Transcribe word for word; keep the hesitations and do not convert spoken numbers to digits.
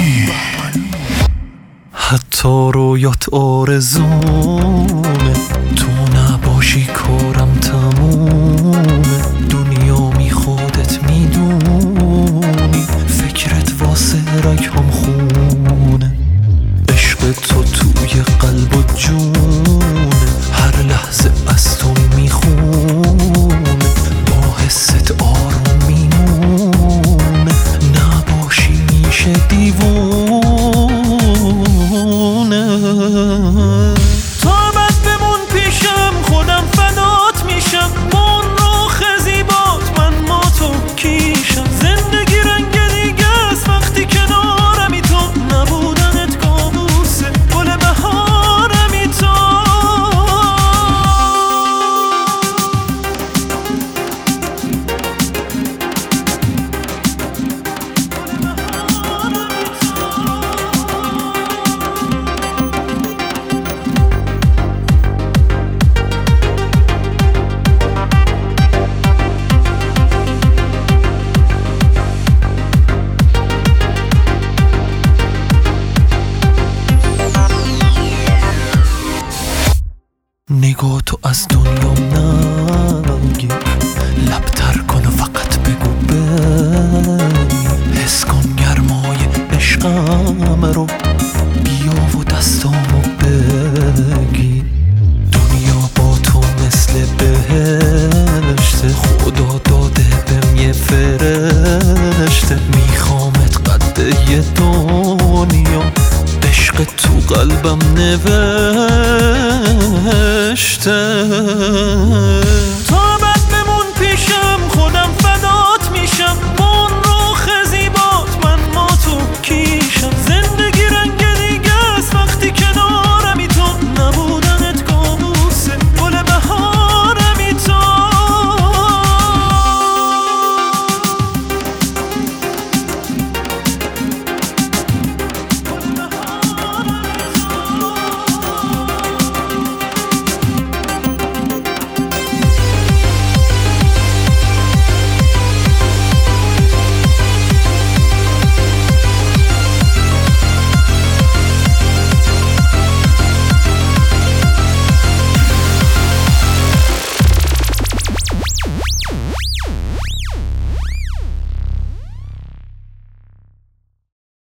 حتی رویات آرزومه، تو نباشی کارم تمومه. دنیامی خودت میدونی، فکرت واسه رگام خونه. عشق تو توی قلب و جونه، هر لحظه از تو میخونه. با حست آروم میمونه، نباشی میشه دیوونه. تو بد بمون پیشم، خودم فدات میشم. من رخ زیبات، من ما تو کیشم. زندگی رنگ دیگه است وقتی کنارمی تو. نبودنت کابوسه، گل بهارمی تو. نگاه تو از دنیا نگیر، لبتر کن و فقط بگو بری. حس کن گرمای عشقم رو، بیا و دستامو بگی. دنیا با تو مثل بهشته، خدا داده بهم یه فرشته. میخوامت قد یه دنیا، عشق تو قلبم نوشته.